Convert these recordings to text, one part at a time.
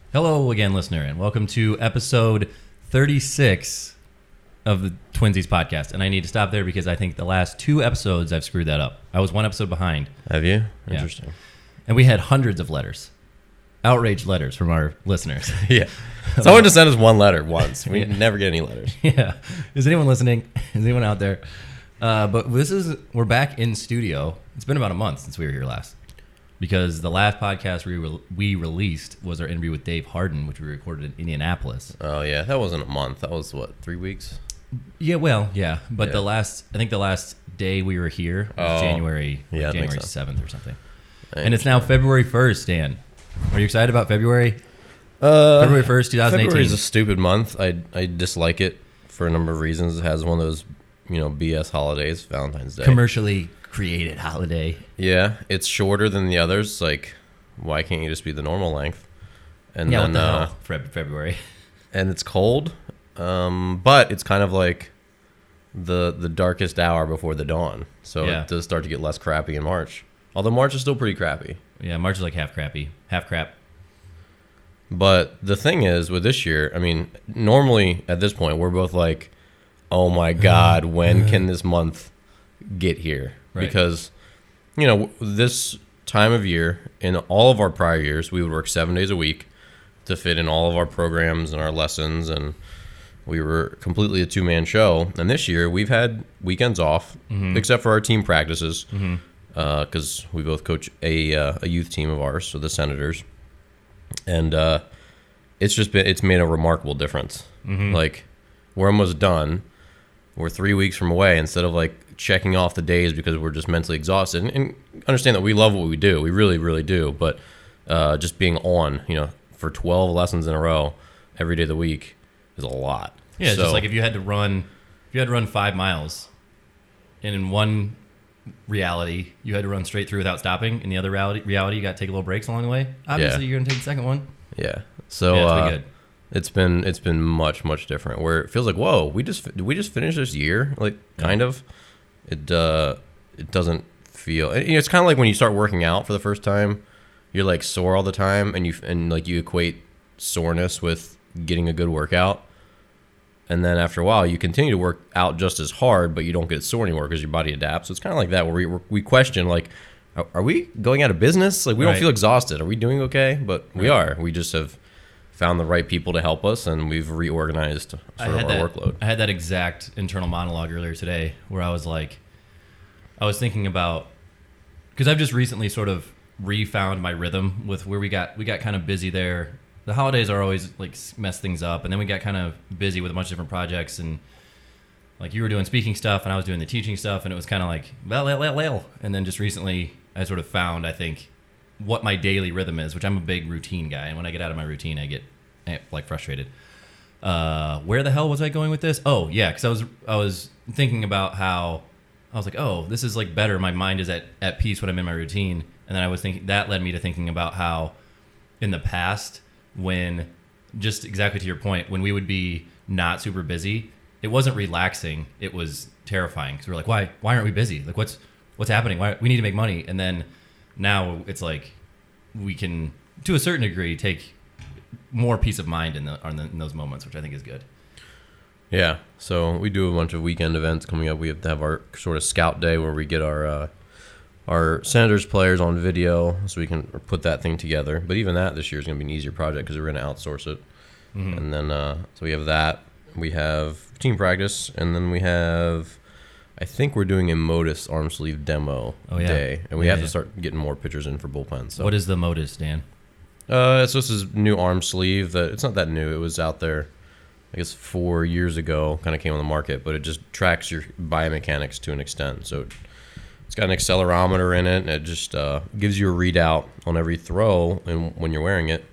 Hello again, listener, and welcome to episode 36 of the Twinsies podcast. And I need to stop there because I think the last two episodes I've screwed that up. I was one episode behind. Have you? Yeah. Interesting. And we had hundreds of letters. Outraged letters from our listeners. Yeah. Someone just sent us one letter once. We never get any letters. Yeah. Is anyone listening? Is anyone out there? But we're back in studio. It's been about a month since we were here last. Because the last podcast we released was our interview with Dave Harden, which we recorded in Indianapolis. Oh, yeah. That wasn't a month. That was, 3 weeks? Yeah, well, yeah. But I think the last day we were here was January 7th or something. And it's now February 1st, Dan. Are you excited about February? February 1st, 2018. February is a stupid month. I dislike it for a number of reasons. It has one of those, BS holidays, Valentine's Day. Commercially created holiday. Yeah, it's shorter than the others. Like, why can't you just be the normal length? And yeah, then, what the hell? February. And it's cold, but it's kind of like the darkest hour before the dawn. So It does start to get less crappy in March. Although March is still pretty crappy. Yeah, March is like half crappy, half crap. But the thing is, with this year, normally at this point, we're both like, oh my God, when can this month get here? Right. Because, this time of year, in all of our prior years, we would work 7 days a week to fit in all of our programs and our lessons, and we were completely a two-man show. And this year, we've had weekends off, except for our team practices, because we both coach a youth team of ours, so the Senators. And it's made a remarkable difference. Like, we're almost done. We're 3 weeks from away instead of like checking off the days because we're just mentally exhausted. And understand that we love what we do. We really, really do. But just being on, for 12 lessons in a row every day of the week is a lot. Yeah, it's just like if you had to run 5 miles, and in one reality you had to run straight through without stopping, in the other reality you got to take a little breaks along the way. Obviously, you're gonna take the second one. Yeah. So it's been good. It's been much, much different. Where it feels like, whoa, did we just finish this year? Like, kind of. It doesn't feel. It's kind of like when you start working out for the first time, you're like sore all the time, and you equate soreness with getting a good workout. And then after a while, you continue to work out just as hard, but you don't get sore anymore because your body adapts. So it's kind of like that, where we question, like, are we going out of business? Like, we don't feel exhausted. Are we doing okay? But we are. We just have found the right people to help us, and we've reorganized our workload. I had that exact internal monologue earlier today where I was thinking about, because I've just recently sort of refound my rhythm with where we got kind of busy there. The holidays are always like mess things up, and then we got kind of busy with a bunch of different projects, and like you were doing speaking stuff and I was doing the teaching stuff, and it was kind of like well. And then just recently I sort of found, I think, what my daily rhythm is, which I'm a big routine guy, and when I get out of my routine I get like frustrated. Where the hell was I going with this? Oh yeah, because I was thinking about how I was like, oh, this is like better. My mind is at peace when I'm in my routine, and then I was thinking that led me to thinking about how in the past, when, just exactly to your point, when we would be not super busy, it wasn't relaxing, it was terrifying, because we're like, why aren't we busy? Like, what's happening? Why we need to make money? And then now it's like we can, to a certain degree, take more peace of mind in those moments, which I think is good. Yeah, so we do a bunch of weekend events coming up. We have to have our sort of scout day where we get our Senators players on video so we can put that thing together. But even that this year is going to be an easier project because we're going to outsource it. And then so we have that. We have team practice, and then we have, I think we're doing a Modus arm sleeve demo day, and we have to start getting more pictures in for bullpen. So what is the Modus, Dan? So this is new arm sleeve. It's not that new. It was out there, I guess, 4 years ago, kind of came on the market, but it just tracks your biomechanics to an extent. So it's got an accelerometer in it, and it just gives you a readout on every throw, and when you're wearing it,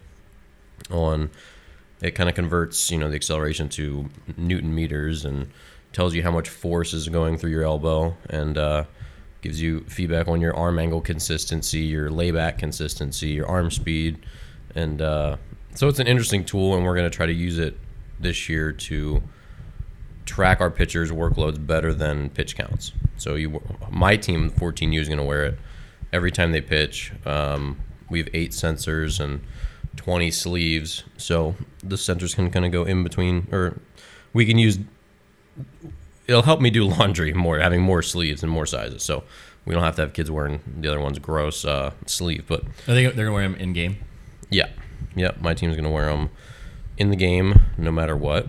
it kind of converts, the acceleration to Newton meters and tells you how much force is going through your elbow, and gives you feedback on your arm angle consistency, your layback consistency, your arm speed, and so it's an interesting tool, and we're going to try to use it this year to track our pitchers' workloads better than pitch counts. So my team, 14U, is going to wear it every time they pitch. We have 8 sensors, and 20 sleeves, so the centers can kind of go in between, or we can use. It'll help me do laundry more, having more sleeves and more sizes, so we don't have to have kids wearing the other one's gross sleeve. But I think they're gonna wear them in game. Yeah, my team's gonna wear them in the game no matter what.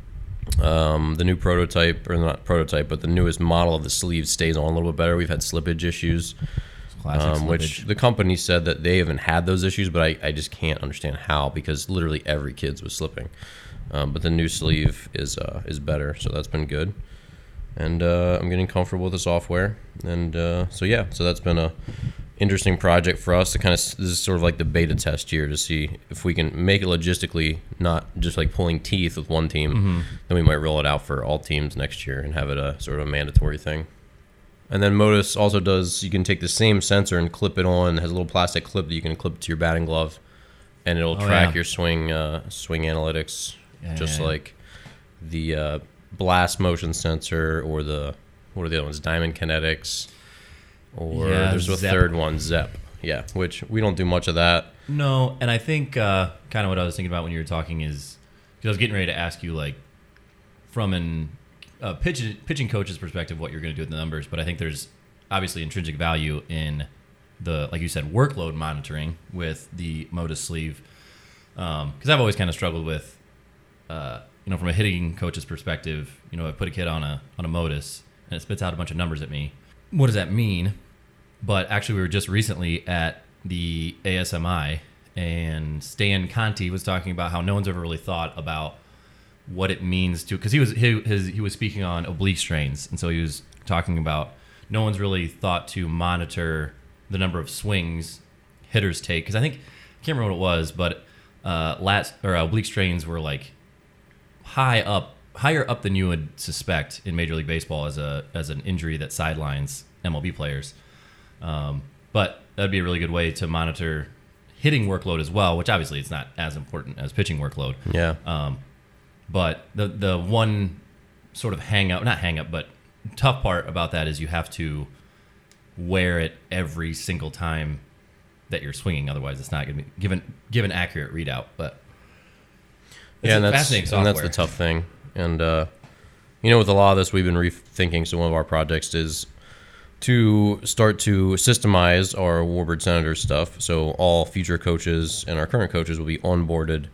The new prototype, or not prototype, but the newest model of the sleeve stays on a little bit better. We've had slippage issues, which the company said that they haven't had those issues, but I just can't understand how, because literally every kid's was slipping. But the new sleeve is better, so that's been good. And I'm getting comfortable with the software, and so that's been a interesting project for us to kind of. This is sort of like the beta test here to see if we can make it logistically not just like pulling teeth with one team. Then we might roll it out for all teams next year and have it a sort of a mandatory thing. And then Modus also does. You can take the same sensor and clip it on. It has a little plastic clip that you can clip to your batting glove, and it'll track your swing analytics, like the blast motion sensor, or what are the other ones? Diamond Kinetics. Or there's a third one, Zep. Yeah, which we don't do much of that. No, and I think kind of what I was thinking about when you were talking is, because I was getting ready to ask you, like, from a pitching coach's perspective, what you're going to do with the numbers. But I think there's obviously intrinsic value in the, like you said, workload monitoring with the Modus sleeve. Because I've always kind of struggled with, from a hitting coach's perspective, I put a kid on a Modus and it spits out a bunch of numbers at me. What does that mean? But actually, we were just recently at the ASMI, and Stan Conti was talking about how no one's ever really thought about what it means to, because he was speaking on oblique strains, and so he was talking about no one's really thought to monitor the number of swings hitters take, because I can't remember what it was, but oblique strains were like higher up than you would suspect in Major League Baseball as an injury that sidelines MLB players. But that'd be a really good way to monitor hitting workload as well, which obviously it's not as important as pitching workload. Yeah. But the one sort of not hang up, but tough part about that is you have to wear it every single time that you're swinging. Otherwise, it's not going to be give an accurate readout. But it's fascinating software. And that's the tough thing. And, with a lot of this, we've been rethinking. So one of our projects is to start to systemize our Warbird Senators stuff. So all future coaches and our current coaches will be onboarded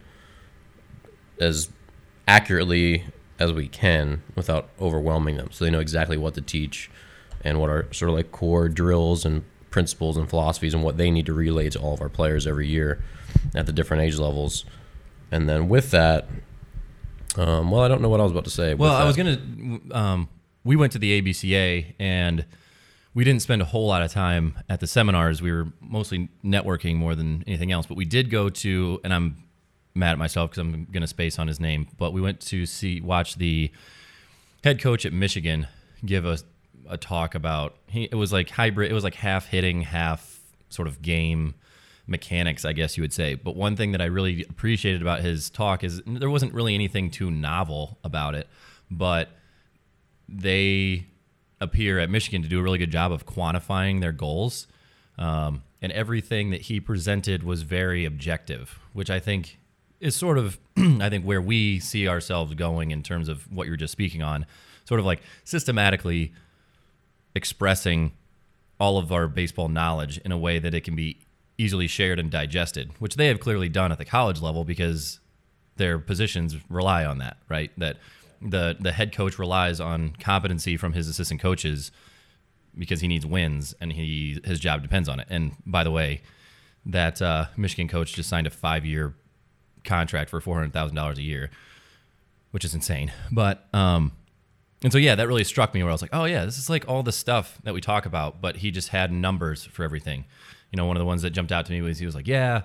as accurately as we can without overwhelming them. So they know exactly what to teach and what are sort of like core drills and principles and philosophies and what they need to relay to all of our players every year at the different age levels. And then with that, I don't know what I was about to say. Well, I was going to, we went to the ABCA and we didn't spend a whole lot of time at the seminars. We were mostly networking more than anything else, but we did go to, and I'm mad at myself because I'm going to space on his name, but we went to watch the head coach at Michigan give a talk about, it was like hybrid, it was like half hitting, half sort of game mechanics, I guess you would say. But one thing that I really appreciated about his talk is there wasn't really anything too novel about it, but they appear at Michigan to do a really good job of quantifying their goals. And everything that he presented was very objective, which I think is sort of, where we see ourselves going in terms of what you were just speaking on, sort of like systematically expressing all of our baseball knowledge in a way that it can be easily shared and digested, which they have clearly done at the college level because their positions rely on that, right? That the head coach relies on competency from his assistant coaches because he needs wins and his job depends on it. And by the way, that Michigan coach just signed a 5-year contract for $400,000 a year, which is insane. But and so that really struck me where I was like, oh yeah, this is like all the stuff that we talk about, but he just had numbers for everything. One of the ones that jumped out to me was he was like, help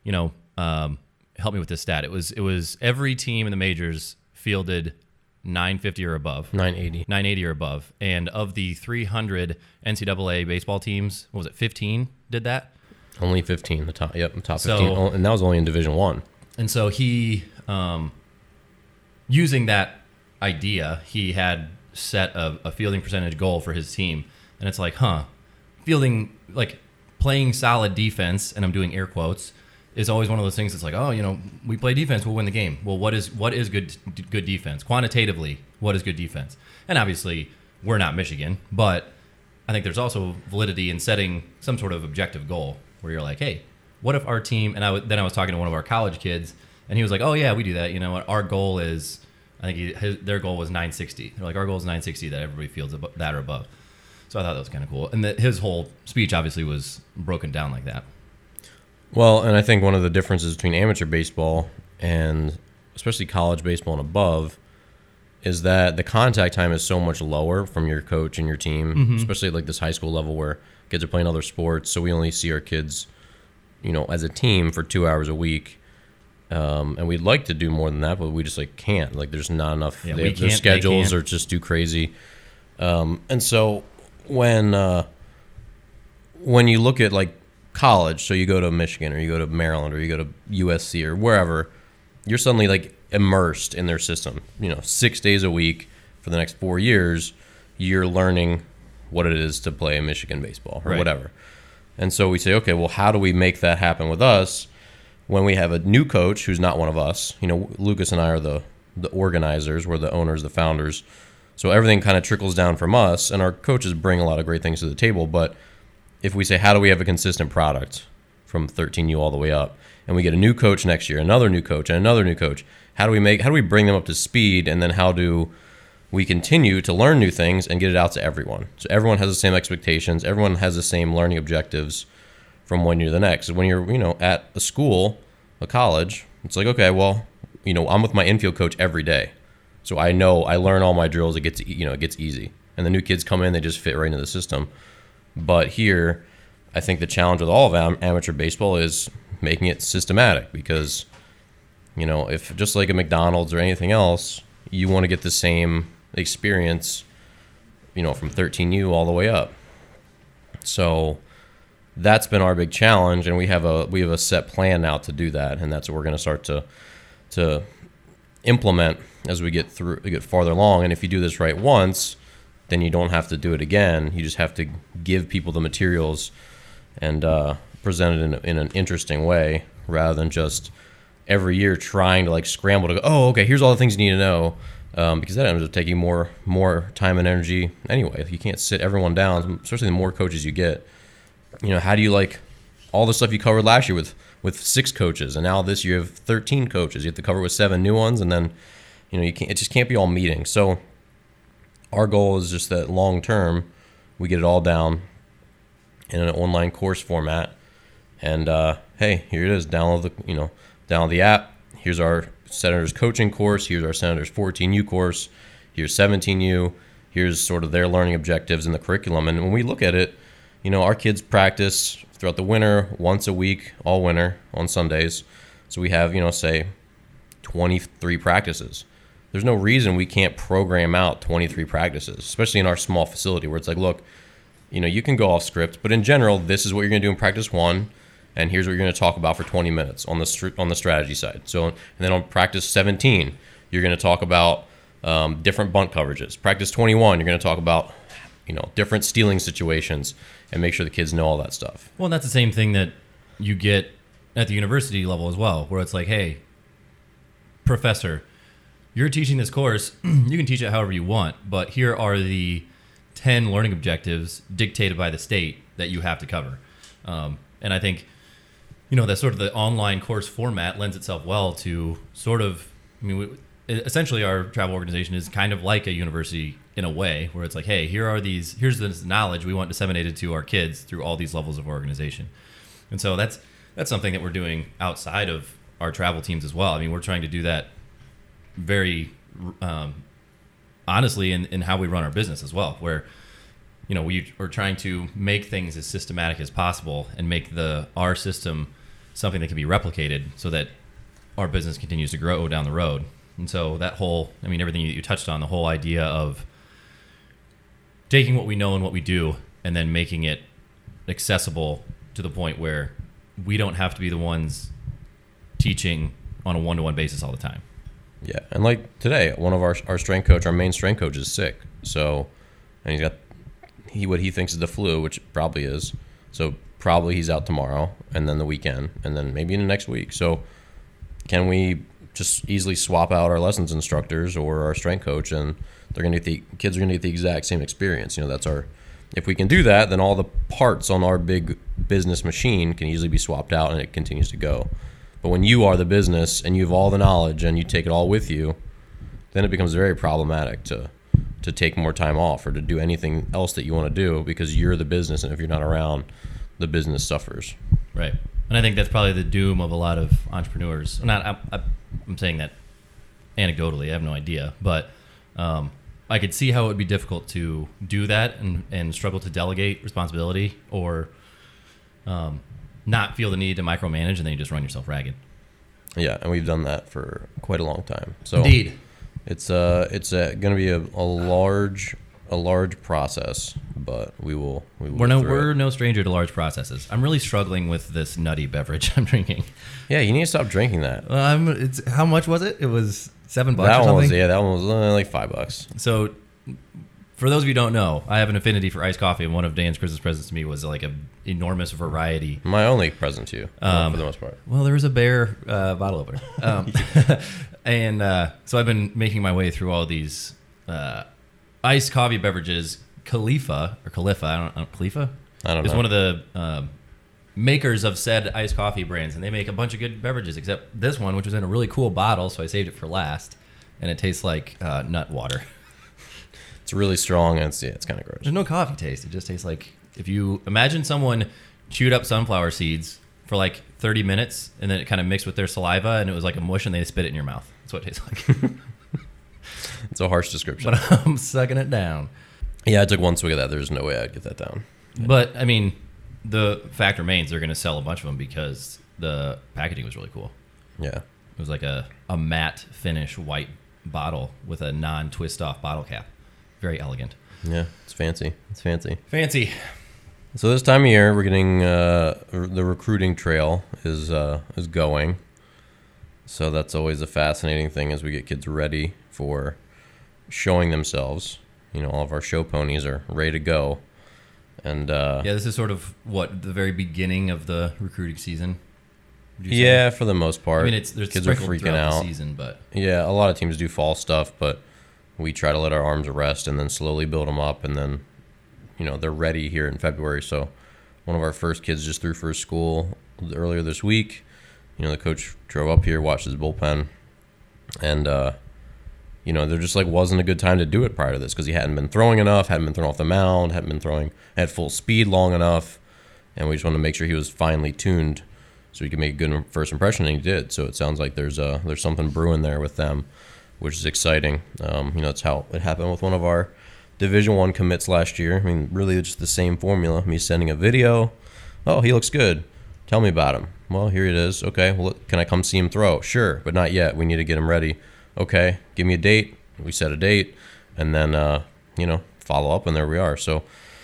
me with this stat. It was every team in the majors fielded 950 or above. 980 or above. And of the 300 NCAA baseball teams, what was it, 15 did that? Only 15, the top 15. And that was only in Division I. And so he, using that idea, he had set a fielding percentage goal for his team. And it's like, fielding, like playing solid defense, and I'm doing air quotes, is always one of those things that's like, oh, we play defense, we'll win the game. Well, what is good defense? Quantitatively, what is good defense? And obviously, we're not Michigan, but I think there's also validity in setting some sort of objective goal where you're like, hey, what if our team, and I was talking to one of our college kids, and he was like, oh, yeah, we do that. You know what? Our goal is, I think their goal was 960. They're like, our goal is 960, that everybody feels that or above. So I thought that was kind of cool. And his whole speech obviously was broken down like that. Well, and I think one of the differences between amateur baseball and especially college baseball and above is that the contact time is so much lower from your coach and your team, especially at like this high school level where kids are playing other sports. So we only see our kids, as a team for 2 hours a week. And we'd like to do more than that, but we just can't. There's not enough. Yeah, their schedules are just too crazy. And so when you look at college, so you go to Michigan or you go to Maryland or you go to USC or wherever, you're suddenly immersed in their system. 6 days a week for the next 4 years, you're learning what it is to play Michigan baseball or whatever. And so we say, okay, well, how do we make that happen with us when we have a new coach who's not one of us? Lucas and I are the organizers, we're the owners, the founders. So everything kind of trickles down from us, and our coaches bring a lot of great things to the table. But if we say, how do we have a consistent product from 13U all the way up, and we get a new coach next year, another new coach, and another new coach, how do we bring them up to speed, and then how do we continue to learn new things and get it out to everyone? So everyone has the same expectations, everyone has the same learning objectives from one year to the next. When you're at a school, a college, it's like, okay, well, I'm with my infield coach every day, so I learn all my drills. It gets easy, and the new kids come in, they just fit right into the system. But here, I think the challenge with all of amateur baseball is making it systematic, because if just like a McDonald's or anything else, you want to get the same experience, from 13U all the way up. So that's been our big challenge, and we have a set plan now to do that, and that's what we're going to start to implement as we get farther along. And if you do this right once, then you don't have to do it again. You just have to give people the materials and present it in an interesting way, rather than just every year trying to scramble to go, oh, okay, here's all the things you need to know, because that ends up taking more time and energy anyway. You can't sit everyone down, especially the more coaches you get. How do you all the stuff you covered last year with 6 coaches, and now this year you have 13 coaches. You have to cover with 7 new ones, and then it just can't be all meetings. So our goal is just that long term, we get it all down in an online course format. And hey, here it is. Download the app. Here's our Senators coaching course. Here's our Senators 14U course. Here's 17U. Here's sort of their learning objectives in the curriculum. And when we look at it, our kids practice throughout the winter once a week, all winter on Sundays. So we have, say 23 practices. There's no reason we can't program out 23 practices, especially in our small facility where it's look, you can go off script, but in general, this is what you're going to do in practice 1, and here's what you're going to talk about for 20 minutes on the strategy side. So, and then on practice 17, you're going to talk about different bunt coverages. Practice 21, you're going to talk about different stealing situations, and make sure the kids know all that stuff. Well, and that's the same thing that you get at the university level as well, where it's hey, professor, you're teaching this course, you can teach it however you want, but here are the 10 learning objectives dictated by the state that you have to cover. And I think, that sort of the online course format lends itself well to sort of, essentially our travel organization is kind of like a university in a way, where it's hey, here's this knowledge we want disseminated to our kids through all these levels of organization. And so that's something that we're doing outside of our travel teams as well. We're trying to do that very honestly in how we run our business as well, where we are trying to make things as systematic as possible and make our system something that can be replicated so that our business continues to grow down the road. And so that whole, everything you touched on, the whole idea of taking what we know and what we do and then making it accessible to the point where we don't have to be the ones teaching on a one-to-one basis all the time. Yeah, and today, one of our strength coach, our main strength coach, is sick. So, and he's got what he thinks is the flu, which it probably is. So probably he's out tomorrow, and then the weekend, and then maybe in the next week. So can we just easily swap out our lessons instructors or our strength coach, and they're going to get the kids are going to get the exact same experience? That's our. If we can do that, then all the parts on our big business machine can easily be swapped out, and it continues to go. But when you are the business and you have all the knowledge and you take it all with you, then it becomes very problematic to take more time off or to do anything else that you want to do, because you're the business, and if you're not around, the business suffers. Right. And I think that's probably the doom of a lot of entrepreneurs. I'm saying that anecdotally. I have no idea. But I could see how it would be difficult to do that and struggle to delegate responsibility, or not feel the need to micromanage, and then you just run yourself ragged. Yeah, and we've done that for quite a long time. So Indeed. It's going to be a large process, but we're no stranger to large processes. I'm really struggling with this nutty beverage I'm drinking. Yeah, you need to stop drinking that. How much was it? It was $7 that or something? That one was like $5. So for those of you who don't know, I have an affinity for iced coffee, and one of Dan's Christmas presents to me was like an enormous variety. My only present to you, for the most part. Well, there was a Bear bottle opener. And so I've been making my way through all these iced coffee beverages. Khalifa, I don't know. It's one of the makers of said iced coffee brands, and they make a bunch of good beverages, except this one, which was in a really cool bottle, so I saved it for last, and it tastes like nut water. It's really strong, and it's kind of gross. There's no coffee taste. It just tastes like, if you imagine someone chewed up sunflower seeds for like 30 minutes, and then it kind of mixed with their saliva, and it was like a mush, and they spit it in your mouth. That's what it tastes like. It's a harsh description. But I'm sucking it down. Yeah, I took one swig of that. There's no way I'd get that down. But, I mean, the fact remains they're going to sell a bunch of them because the packaging was really cool. Yeah. It was like a matte finish white bottle with a non-twist off bottle cap. Very elegant. Yeah, it's fancy. Fancy. So this time of year, we're getting the recruiting trail is going. So that's always a fascinating thing as we get kids ready for showing themselves. All of our show ponies are ready to go. And this is sort of the very beginning of the recruiting season. Yeah, for the most part. I mean, there's kids are freaking out. The season, but yeah, a lot of teams do fall stuff, but we try to let our arms rest and then slowly build them up, and then they're ready here in February. So one of our first kids just threw for his school earlier this week. The coach drove up here, watched his bullpen, and there just wasn't a good time to do it prior to this because he hadn't been throwing enough, hadn't been thrown off the mound, hadn't been throwing at full speed long enough, and we just wanted to make sure he was finely tuned so he could make a good first impression, and he did. So it sounds like there's something brewing there with them, which is exciting. It's how it happened with one of our Division I commits last year. I mean, really just the same formula. Me sending a video. Oh, he looks good. Tell me about him. Well, here it is. Okay, well, can I come see him throw? Sure, but not yet. We need to get him ready. Okay, give me a date. We set a date, and then, follow up, and there we are. So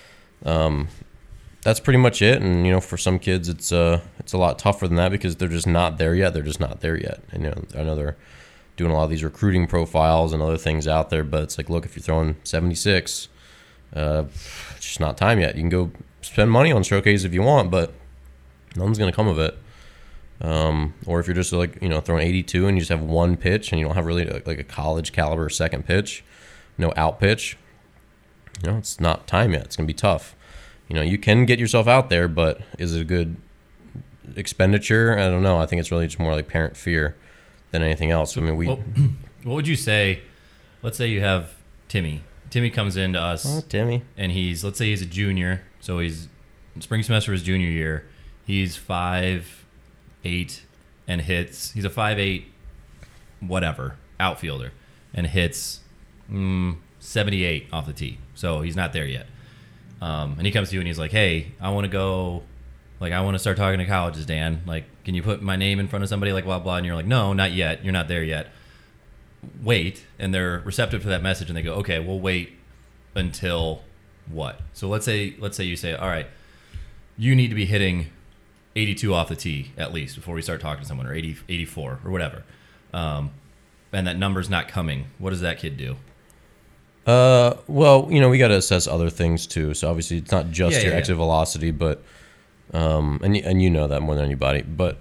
that's pretty much it. And, for some kids, it's a lot tougher than that because they're just not there yet. And, I know they're doing a lot of these recruiting profiles and other things out there, but it's like, look, if you're throwing 76, it's just not time yet. You can go spend money on showcase if you want, but nothing's going to come of it. Or if you're just throwing 82 and you just have one pitch and you don't have really like a college caliber second pitch, no out pitch, it's not time yet. It's going to be tough. You can get yourself out there, but is it a good expenditure? I don't know. I think it's really just more like parent fear than anything else. I mean, what would you say? Let's say you have Timmy. Timmy comes into us. Oh, Timmy. And let's say he's a junior. So he's spring semester of his junior year. He's 5'8" and hits. He's a 5'8", whatever, outfielder, and hits 78 off the tee. So he's not there yet. And he comes to you and he's like, "Hey, I want to go. I want to start talking to colleges, Dan. Can you put my name in front of somebody? Blah blah." And you're like, "No, not yet. You're not there yet. Wait." And they're receptive to that message, and they go, "Okay, we'll wait until what?" So let's say you say, "All right, you need to be hitting 82 off the tee at least before we start talking to someone, or 80, 84 or whatever." And that number's not coming. What does that kid do? Well, we got to assess other things too. So obviously it's not just your exit velocity, but And you know that more than anybody. But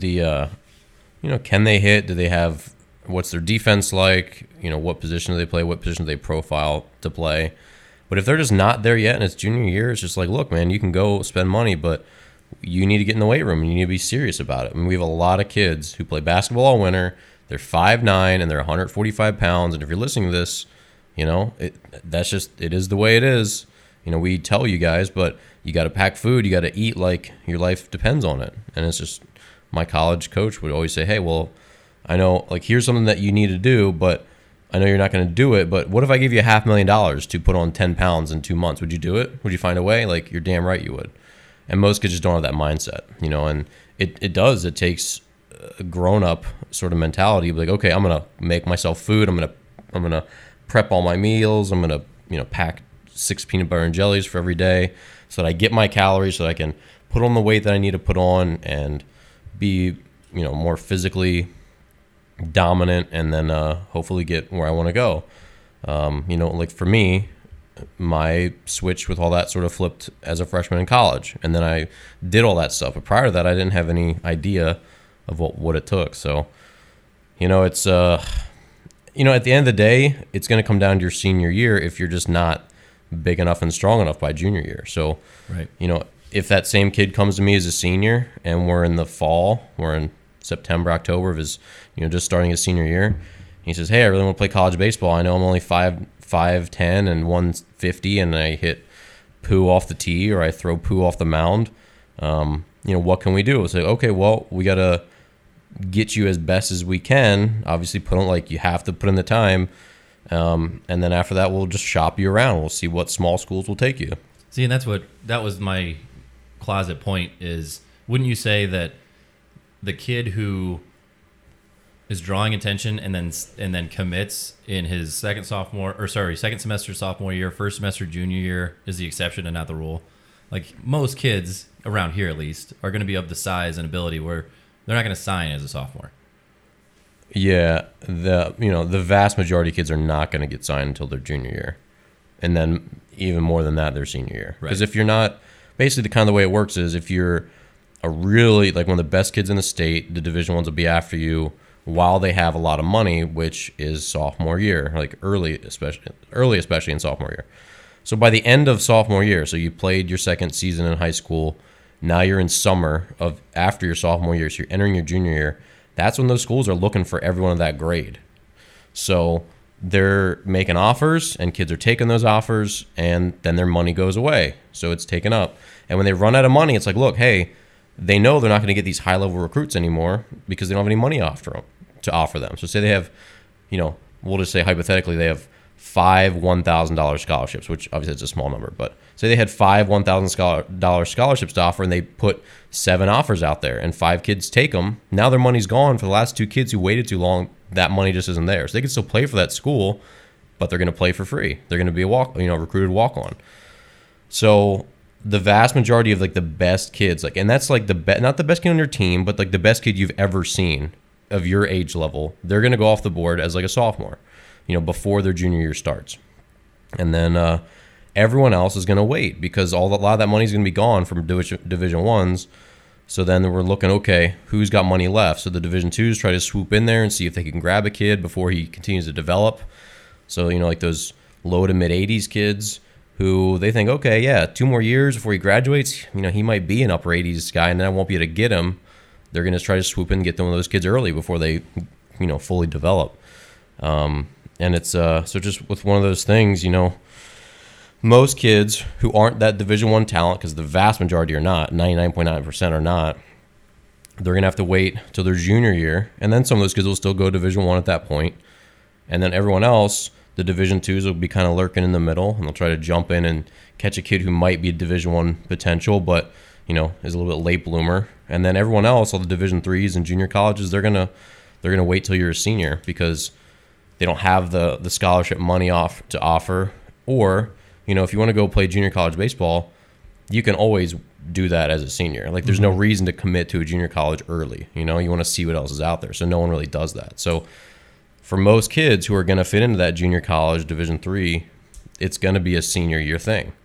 can they hit? Do they have, what's their defense like? What position do they play? What position do they profile to play? But if they're just not there yet and it's junior year, it's just like, look, man, you can go spend money, but you need to get in the weight room and you need to be serious about it. I mean, we have a lot of kids who play basketball all winter. They're 5'9" and they're 145 pounds. And if you're listening to this, it is the way it is. We tell you guys, but you got to pack food. You got to eat like your life depends on it. And it's just, my college coach would always say, hey, well, I know, like, here's something that you need to do, but I know you're not going to do it. But what if I give you $500,000 to put on 10 pounds in 2 months? Would you do it? Would you find a way? Like, you're damn right you would. And most kids just don't have that mindset, and it takes a grown-up sort of mentality. Like, okay, I'm going to make myself food. I'm going to prep all my meals. I'm going to, pack 6 peanut butter and jellies for every day so that I get my calories, so that I can put on the weight that I need to put on and be, more physically dominant, and then hopefully get where I want to go. Like for me, my switch with all that sort of flipped as a freshman in college, and then I did all that stuff. But prior to that, I didn't have any idea of what it took. So, it's at the end of the day, it's going to come down to your senior year if you're just not big enough and strong enough by junior year. So, right. If that same kid comes to me as a senior and we're in the fall, we're in September, October of his, just starting his senior year, he says, hey, I really want to play college baseball. I know I'm only 5'10" and 150, and I hit poo off the tee or I throw poo off the mound. What can we do? It's like, okay, well, we got to get you as best as we can. Obviously, you have to put in the time. And then after that, we'll just shop you around. We'll see what small schools will take you. See, and that was my closet point is, wouldn't you say that the kid who is drawing attention and then commits in his second semester sophomore year, first semester junior year is the exception and not the rule? Like, most kids around here at least are going to be of the size and ability where they're not going to sign as a sophomore. Yeah, the vast majority of kids are not going to get signed until their junior year, and then even more than that, their senior year. Because if you're not, basically the kind of the way it works is, if you're a really, like, one of the best kids in the state, the Division I's will be after you while they have a lot of money, which is sophomore year, like early especially in sophomore year. So by the end of sophomore year, so you played your second season in high school, now you're in summer of after your sophomore year, so you're entering your junior year. That's when those schools are looking for everyone of that grade. So they're making offers, and kids are taking those offers, and then their money goes away. So it's taken up. And when they run out of money, it's like, look, hey, they know they're not going to get these high-level recruits anymore because they don't have any money to offer them. So say they have, we'll just say hypothetically they have 5 $1,000 scholarships, which obviously it's a small number, but say they had 5 $1,000 scholarships to offer, and they put 7 offers out there, and 5 kids take them. Now their money's gone. For the last 2 kids who waited too long, that money just isn't there. So they can still play for that school, but they're going to play for free. They're going to be a recruited walk-on. So the vast majority of, like, the best kids, like, and that's like not the best kid on your team, but like the best kid you've ever seen of your age level, they're going to go off the board as like a sophomore, before their junior year starts. And then everyone else is going to wait because a lot of that money is going to be gone from Division I's. So then we're looking, okay, who's got money left? So the Division IIs try to swoop in there and see if they can grab a kid before he continues to develop. So, like those low to mid 80s kids who they think, okay, yeah, 2 more years before he graduates, he might be an upper 80s guy, and then I won't be able to get him. They're going to try to swoop in and get one of those kids early before they, fully develop. And it's so just with one of those things, most kids who aren't that Division I talent, because the vast majority are not, 99.9% are not, they're going to have to wait till their junior year. And then some of those kids will still go Division I at that point. And then everyone else, the Division IIs, will be kind of lurking in the middle, and they'll try to jump in and catch a kid who might be a Division I potential, but is a little bit late bloomer. And then everyone else, all the Division IIIs and junior colleges, they're gonna wait till you're a senior because they don't have the scholarship money to offer. Or if you want to go play junior college baseball, you can always do that as a senior. Like, there's no reason to commit to a junior college early. You want to see what else is out there. So no one really does that. So for most kids who are going to fit into that junior college Division III, it's going to be a senior year thing.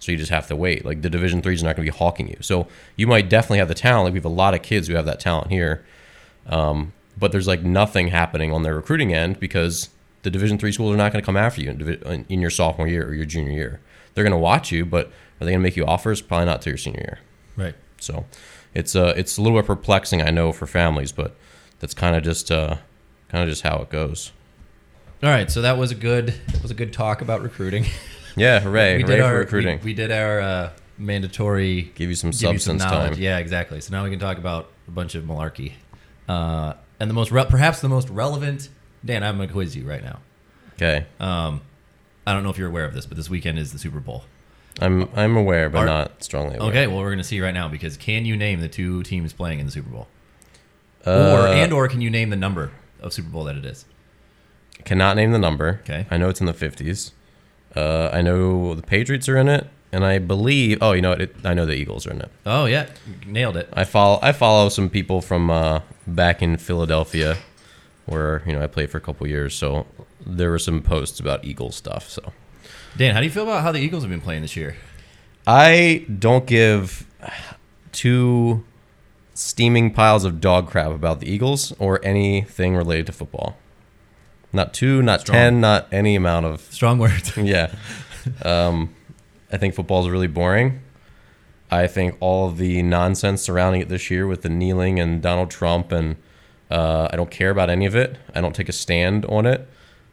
So you just have to wait. Like the Division III is not going to be hawking you. So you might definitely have the talent. Like we have a lot of kids who have that talent here. But there's like nothing happening on their recruiting end because the Division III schools are not going to come after you in your sophomore year or your junior year. They're going to watch you, but are they going to make you offers? Probably not to your senior year. Right. So it's a little bit perplexing, I know, for families, but that's kind of just how it goes. All right, so that was a good talk about recruiting. Yeah, hooray for recruiting. We did our mandatory give you some substance time. Yeah, exactly. So now we can talk about a bunch of malarkey. And perhaps the most relevant. Dan, I'm going to quiz you right now. Okay. I don't know if you're aware of this, but this weekend is the Super Bowl. I'm aware, but not strongly aware. Okay, well, we're going to see right now because can you name the two teams playing in the Super Bowl? Or can you name the number of Super Bowl that it is? Cannot name the number. Okay. I know it's in the 50s. I know the Patriots are in it, and I believe. Oh, you know what? I know the Eagles are in it. Oh yeah, nailed it. I follow some people from back in Philadelphia, where I played for a couple years. So there were some posts about Eagles stuff. So Dan, how do you feel about how the Eagles have been playing this year? I don't give two steaming piles of dog crap about the Eagles or anything related to football. Not 2, not Strong. 10, not any amount of... Strong words. Yeah. I think football is really boring. I think all of the nonsense surrounding it this year with the kneeling and Donald Trump, and I don't care about any of it. I don't take a stand on it.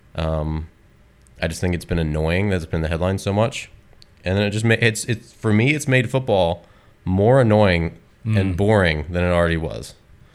I just think it's been annoying that it's been the headline so much. And then it just for me, it's made football more annoying and boring than it already was.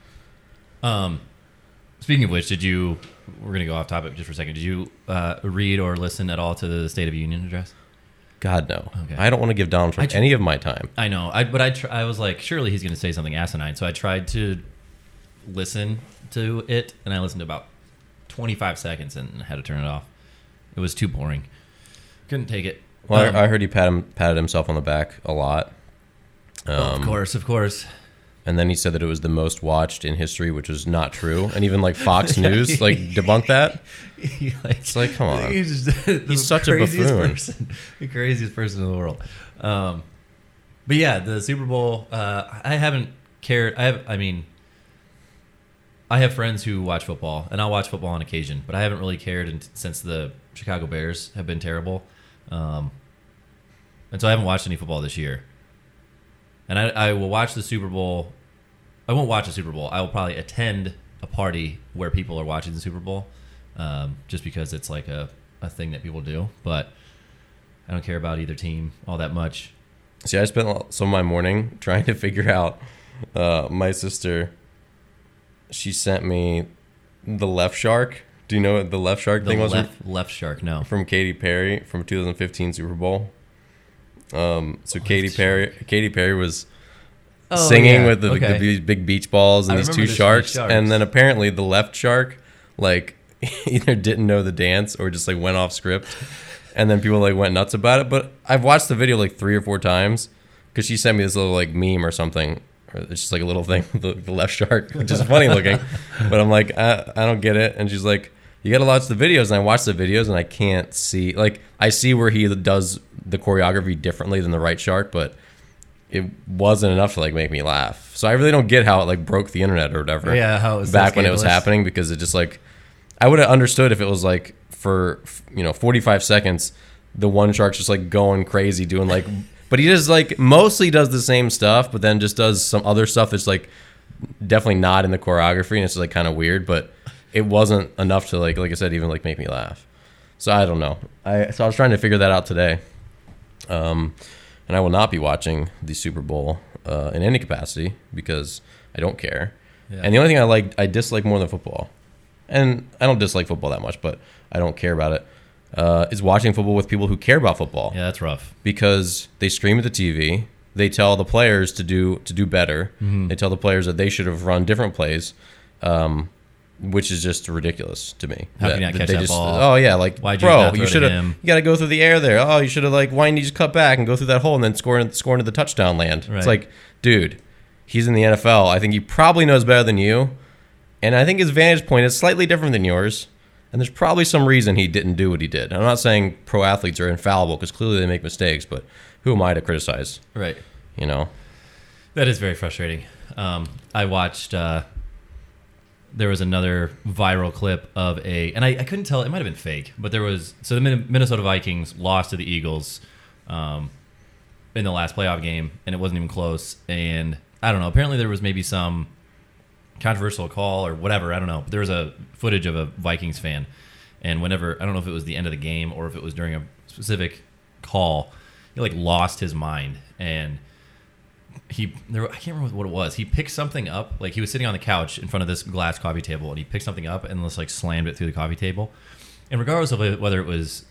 Speaking of which, we're going to go off topic just for a second. Did you read or listen at all to the State of the Union address? God, no. Okay. I don't want to give Donald Trump any of my time. I know. I was like, surely he's going to say something asinine. So I tried to listen to it, and I listened to about 25 seconds and had to turn it off. It was too boring. Couldn't take it. Well, I heard he patted himself on the back a lot. Of course. And then he said that it was the most watched in history, which was not true. And even like Fox News debunked that. It's like, come on. He's such a buffoon. The craziest person in the world. But yeah, the Super Bowl, I haven't cared. I have friends who watch football, and I'll watch football on occasion, but I haven't really cared since the Chicago Bears have been terrible. And so I haven't watched any football this year. And I will watch the Super Bowl. I won't watch the Super Bowl. I will probably attend a party where people are watching the Super Bowl, just because it's like a thing that people do. But I don't care about either team all that much. See, I spent some of my morning trying to figure out. My sister, she sent me the Left Shark. Do you know what the Left Shark thing was? Left Shark, no. From Katy Perry from 2015 Super Bowl. So Katy Perry was singing with the big beach balls and these two sharks, and then apparently the left shark either didn't know the dance or just went off script, and then people went nuts about it. But I've watched the video 3 or 4 times because she sent me this little meme or something, or it's just a little thing, the left shark, which is funny looking, but I'm like, I don't get it, and she's like, you gotta watch the videos, and I watch the videos and I can't see, I see where he does the choreography differently than the right shark, but it wasn't enough to make me laugh. So I really don't get how it broke the internet or whatever. Yeah, how it was back when it was happening, because it just I would have understood if it was for 45 seconds, the one shark's just going crazy doing but he just mostly does the same stuff, but then just does some other stuff that's definitely not in the choreography, and it's just kind of weird, but it wasn't enough to like I said, even make me laugh. So I don't know. So I was trying to figure that out today. And I will not be watching the Super Bowl in any capacity because I don't care. Yeah. And the only thing I dislike more than football, and I don't dislike football that much, but I don't care about it, is watching football with people who care about football. Yeah, that's rough. Because they stream at the TV. They tell the players to do better. Mm-hmm. They tell the players that they should have run different plays, which is just ridiculous to me. How can you not catch that ball? Oh yeah, bro, you should have. You got to go through the air there. Oh, you should have why didn't you just cut back and go through that hole and then score into the touchdown land? Right. It's dude, he's in the NFL. I think he probably knows better than you, and I think his vantage point is slightly different than yours. And there's probably some reason he didn't do what he did. I'm not saying pro athletes are infallible because clearly they make mistakes, but who am I to criticize? Right. You know? That is very frustrating. I watched, there was another viral clip of and I couldn't tell, it might have been fake, but so the Minnesota Vikings lost to the Eagles in the last playoff game, and it wasn't even close. And I don't know, apparently there was maybe some controversial call or whatever, I don't know. But there was a footage of a Vikings fan, and whenever, I don't know if it was the end of the game or if it was during a specific call, he like lost his mind, and I can't remember what it was. He picked something up, like he was sitting on the couch in front of this glass coffee table, and he picked something up and just like slammed it through the coffee table. And regardless of whether it was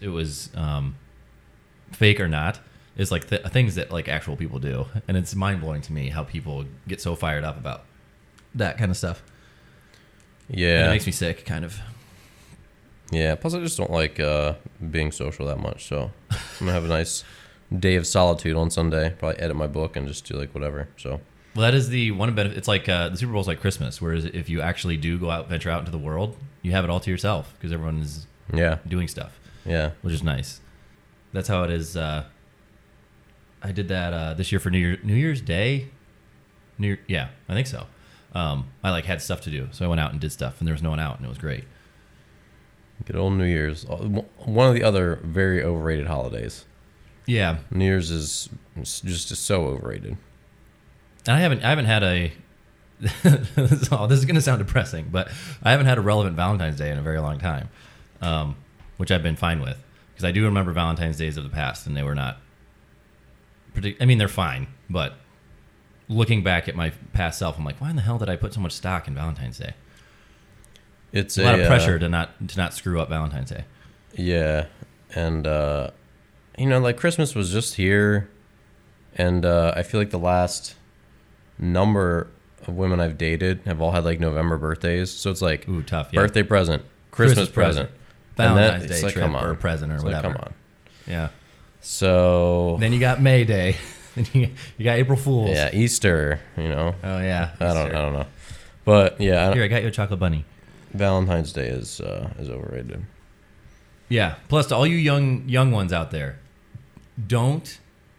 fake or not, it's like things that like actual people do, and it's mind blowing to me how people get so fired up about that kind of stuff. Yeah, and it makes me sick, kind of. Yeah. Plus, I just don't like being social that much, so I'm gonna have a nice day of solitude on Sunday. Probably edit my book and just do like whatever. So, well, that is the one benefit. It's like the Super Bowl's like Christmas, whereas if you actually do venture out into the world, you have it all to yourself because everyone is doing stuff. Yeah, which is nice. That's how it is. I did that this year for New Year's Day. Yeah, I think so. I like had stuff to do, so I went out and did stuff, and there was no one out, and it was great. Good old New Year's, one of the other very overrated holidays. Yeah, New Year's is just so overrated. And I haven't had a. This is going to sound depressing, but I haven't had a relevant Valentine's Day in a very long time, which I've been fine with because I do remember Valentine's Days of the past, and they were not. I mean, they're fine, but looking back at my past self, I'm like, why in the hell did I put so much stock in Valentine's Day? It's a lot of pressure to not screw up Valentine's Day. Yeah, and like Christmas was just here, and I feel like the last number of women I've dated have all had like November birthdays, so it's like tough. Yeah. Birthday present, Christmas present, Valentine's Day like, trip come on. or present or it's whatever. Like, come on. Yeah. So then you got May Day, and you got April Fools. Yeah, Easter. Oh yeah. I don't know, but yeah. Here, I got you a chocolate bunny. Valentine's Day is overrated. Yeah. Plus, to all you young ones out there, don't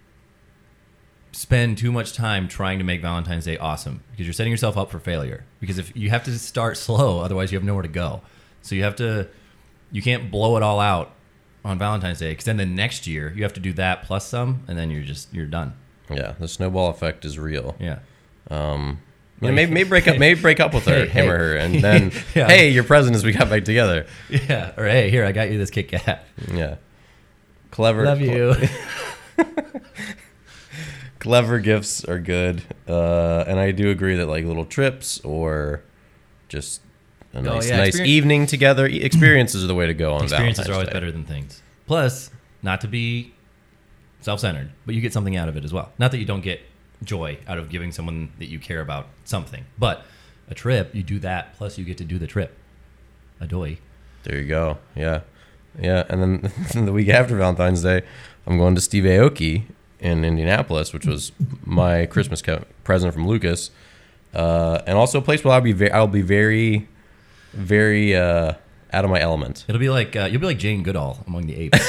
spend too much time trying to make Valentine's Day awesome because you're setting yourself up for failure. Because if you have to start slow, otherwise you have nowhere to go. So you can't blow it all out on Valentine's Day because then the next year you have to do that plus some, and then you're done. Yeah, the snowball effect is real. Yeah. Maybe break up with her, him or her, and then hey, your present is we got back together. Yeah. Or hey, here I got you this Kit Kat. Yeah. Clever. Love you. Clever gifts are good, and I do agree that like little trips or just a nice evening together, experiences are the way to go on Valentine's Experiences are always Day. better than things. Plus, not to be self-centered, but you get something out of it as well. Not that you don't get joy out of giving someone that you care about something, but a trip, you do that, plus you get to do the trip. Adoy. There you go. Yeah. And then the week after Valentine's Day, I'm going to Steve Aoki in Indianapolis, which was my Christmas present from Lucas, and also a place where I'll be very, very out of my element. It'll be like you'll be like Jane Goodall among the apes.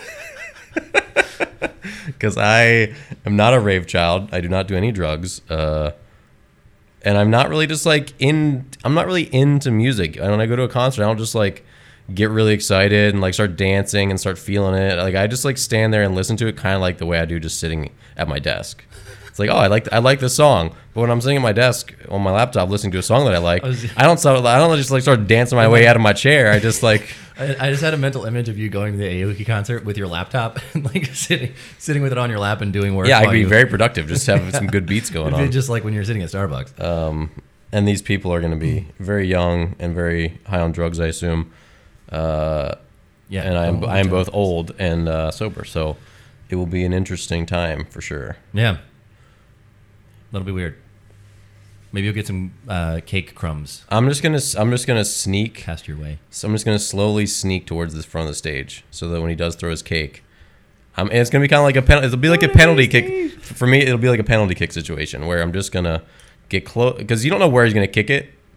Because I am not a rave child. I do not do any drugs. And I'm not really I'm not really into music. When I go to a concert, I don't just like get really excited and like start dancing and start feeling it. Like I just like stand there and listen to it kind of like the way I do just sitting at my desk. It's like, oh, I like this song. But when I'm sitting at my desk on my laptop listening to a song that I like, I don't just like start dancing my way out of my chair. I just like I just had a mental image of you going to the Aoki concert with your laptop and like sitting with it on your lap and doing work. Yeah, I'd be very productive. Just having some good beats going on. Just like when you're sitting at Starbucks. And these people are going to be very young and very high on drugs, I assume. And I am both old and sober, so it will be an interesting time for sure. Yeah, that'll be weird. Maybe you'll get some cake crumbs. I'm just gonna sneak cast your way. So I'm just gonna slowly sneak towards the front of the stage, so that when he does throw his cake, and it's gonna be kind of like a penalty. It'll be like a penalty kick for me. It'll be like a penalty kick situation where I'm just gonna get close because you don't know where he's gonna kick it. Right.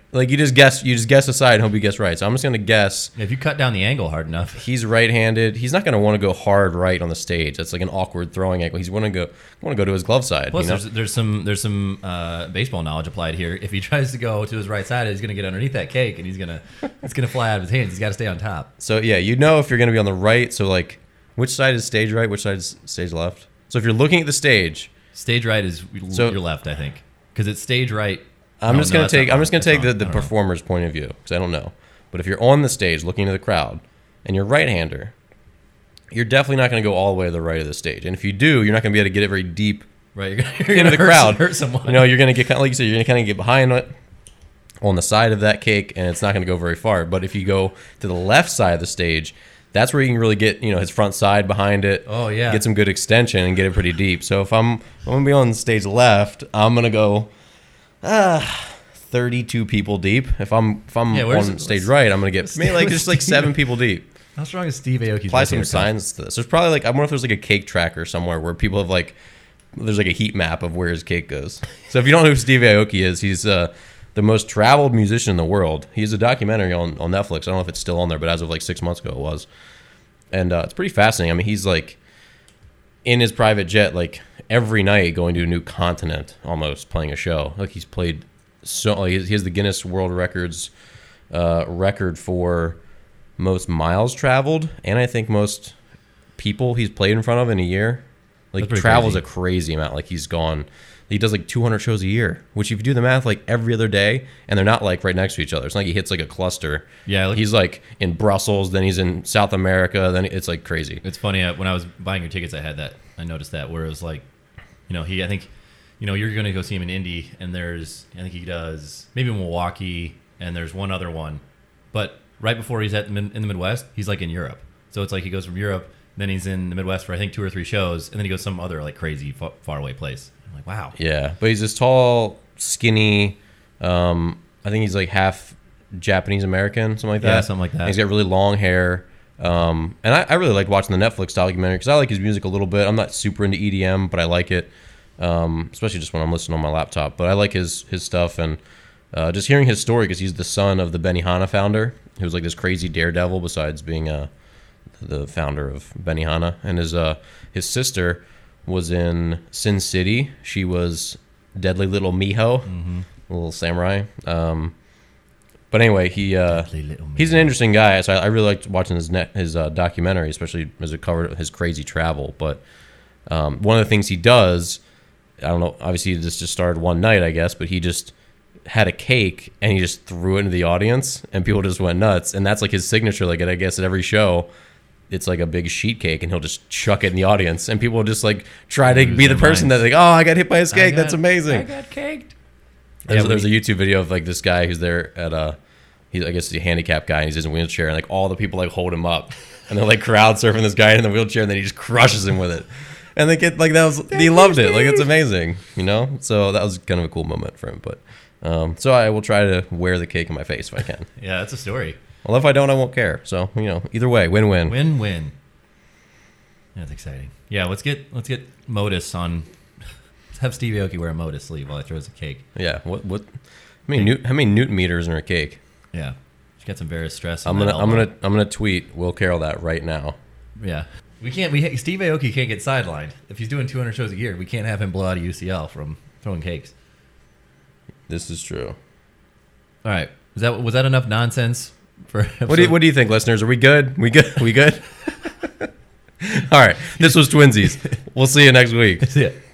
Like you just guess a side and hope you guess right. So I'm just gonna guess If you cut down the angle hard enough, he's right-handed. He's not gonna want to go hard right on the stage. That's like an awkward throwing angle. He's want to go to his glove side. plus you know? there's some baseball knowledge applied here. If he tries to go to his right side, he's gonna get underneath that cake and it's gonna fly out of his hands. He's got to stay on top. So yeah, you know if you're gonna be on the right. So like, which side is stage right? Which side is stage left? So if you're looking at the stage, Stage right is So- your left, I think, because it's stage right. I'm just gonna take the the performer's point of view because I don't know. But if you're on the stage looking to the crowd and you're right-hander, you're definitely not going to go all the way to the right of the stage. And if you do, you're not going to be able to get it very deep Right, into you're gonna the crowd. hurt someone. You know, you're going to get kind of, like you said, you're going to kind of get behind it on the side of that cake, and it's not going to go very far. But if you go to the left side of the stage, that's where you can really get, you know, his front side behind it. Oh, yeah. Get some good extension and get it pretty deep. So if I'm going to be on stage left, I'm going to go 32 people deep. If I'm on stage right, I'm going to get maybe like just like 7 people deep. How strong is Steve Aoki's Apply voice some here? signs to this. There's probably like, I wonder if there's like a cake tracker somewhere where people have like, there's like a heat map of where his cake goes. So if you don't know who Steve Aoki is, he's the most traveled musician in the world. He has a documentary on Netflix. I don't know if it's still on there, but as of like 6 months ago it was. And it's pretty fascinating. I mean, he's like in his private jet, like every night going to a new continent almost, playing a show. Like he's played so, like, he has the Guinness World Records record for most miles traveled, and I think most people he's played in front of in a year. Like travels a crazy amount. Like he does like 200 shows a year, which if you do the math, like every other day, and they're not like right next to each other. It's not like he hits like a cluster. Yeah, he's like in Brussels, then he's in South America, then it's like crazy. It's funny, when I was buying your tickets, I noticed that, where it was like, you know, I think, you know, you're going to go see him in Indy, and I think he does maybe Milwaukee, and there's one other one. But right before he's in the Midwest, he's like in Europe. So it's like he goes from Europe, then he's in the Midwest for I think 2 or 3 shows, and then he goes some other like crazy far away place. I'm like, wow. Yeah, but he's this tall, skinny, I think he's like half Japanese American, something like that. Yeah, something like that. And he's got really long hair. And I really liked watching the Netflix documentary because I like his music a little bit. I'm not super into EDM, but I like it, especially just when I'm listening on my laptop. But I like his stuff, and just hearing his story because he's the son of the Benihana founder, who's like this crazy daredevil besides being the founder of Benihana. And his sister was in Sin City. She was Deadly Little Miho, a little samurai. But anyway, he's an interesting guy. So I really liked watching his documentary, especially as it covered his crazy travel. But one of the things he does, I don't know, obviously this just started one night, I guess, but he just had a cake and he just threw it into the audience and people just went nuts. And that's like his signature. Like I guess at every show, it's like a big sheet cake and he'll just chuck it in the audience and people will just like try to be the person that's like, oh, I got hit by his cake. That's amazing. I got caked. There's a YouTube video of like this guy who's there at I guess he's a handicapped guy and he's in a wheelchair and like all the people like hold him up and they're like crowd surfing this guy in the wheelchair and then he just crushes him with it. And they get like he loved it. Like it's amazing, you know? So that was kind of a cool moment for him. But so I will try to wear the cake in my face if I can. Yeah, that's a story. Well, if I don't, I won't care. So, you know, either way, win-win. Win-win. That's exciting. Yeah, let's get Modus on. Let's have Steve Aoki wear a Modus sleeve while he throws a cake. Yeah. What? How many Newton meters in a cake? Yeah. She's got some various stress. I'm gonna tweet Will Carroll that right now. Yeah. Steve Aoki can't get sidelined. If he's doing 200 shows a year, we can't have him blow out a UCL from throwing cakes. This is true. All right. Was that enough nonsense? What do you think, listeners? Are we good? We good? All right. This was Twinsies. We'll see you next week. That's it.